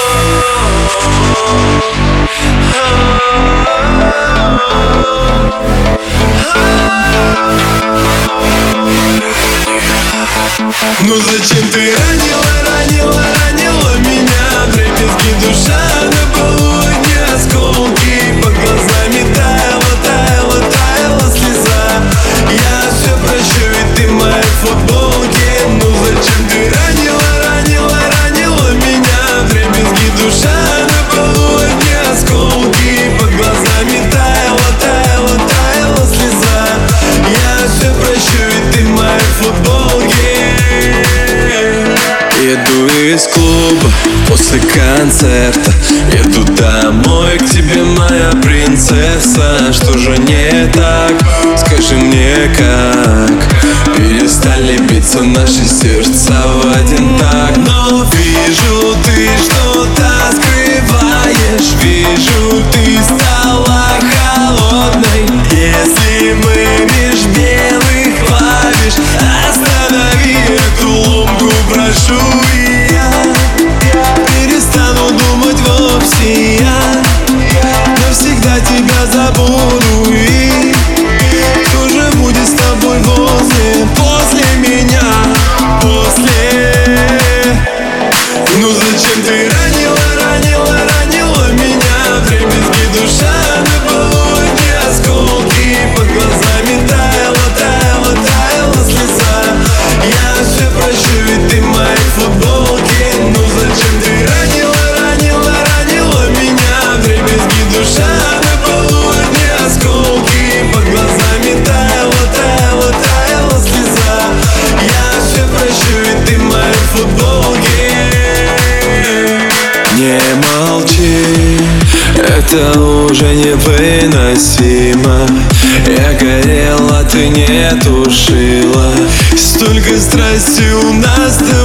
Ну зачем ты ранила меня? Вдребезги душа на полу, одни осколки. Под глазами таяла слеза. Я все прощу, ведь ты в моей футболке. Ну зачем ты ранила меня? Вдребезги душа на полу, одни осколки. Под глазами таяла слеза. Я все прощу, ведь ты в моей футболке. Еду из клуба после концерта, еду домой к тебе, моя принцесса. Что же не так? Скажи мне как перестали биться наши сердца в один так. Но вижу, ты что-то скрываешь. Вижу, ты стала холодной. Если мы меж белых клавиш, останови эту ломку, прошу. И я перестану думать вовсе. Я навсегда тебя забуду. И кто же будет с тобой после меня? Ну зачем ты ранила меня? Вдребезги душа на полу, одни осколки. Под глазами таяла слеза. Я все прощу, ведь ты в моей футболке. Ну зачем ты ранила меня? Вдребезги душа на полу, одни осколки. Под глазами таяла слеза. Я все прощу, ведь ты в моей футболке. Не молчи, это уже невыносимо. Я горела, ты не тушила. Столько страсти у нас